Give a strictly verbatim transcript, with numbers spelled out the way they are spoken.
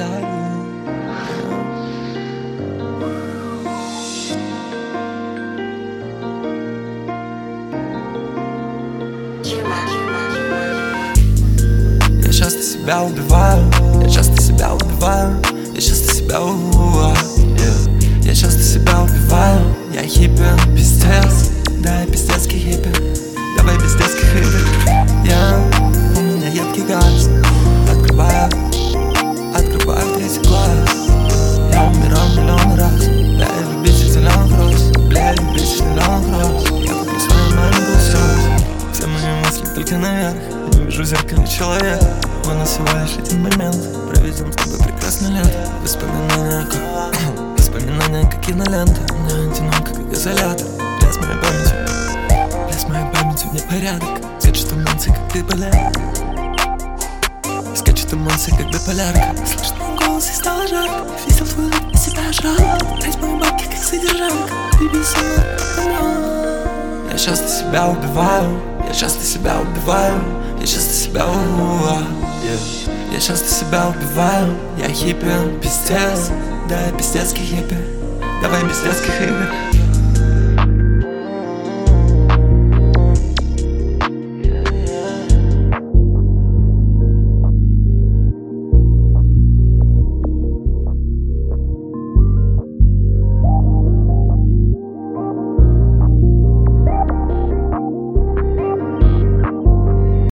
летаю. Я часто себя убиваю, я часто себя убиваю, я часто себя убиваю, yeah. Я часто себя убиваю, я хиппи, пиздец, да, я пиздецкий хиппи. Давай без детских игр. Я, у меня едкий газ. Открываю, открываю третий глаз. Я умирал миллион раз. Бля, я любитель зеленых роз. Бля, я любитель зеленых роз. Я куплю свою маленькую слез. Все мои мысли только наверх. Я не вижу в зеркале человека. Мы на всего лишь один момент. Проведем с тобой прекрасное лето. Воспоминания как Воспоминания как кинолента. Мне одиноко как изолятор. Лес моей памяти. С моей памятью не порядок. Скачет эмоции, как биполярка. Скачет эмоции, как биполярка. Слышит мой голос и стало жарко. Видел твой лик и себя жрал. Трать мои бабки, как содержанка. Люби со мной. Я часто себя убиваю. Я часто себя убиваю. Я часто себя убиваю, yeah. Я часто себя убиваю. Я хиппи, пиздец. Да, я пиздецкий хиппи. Давай без детских игр.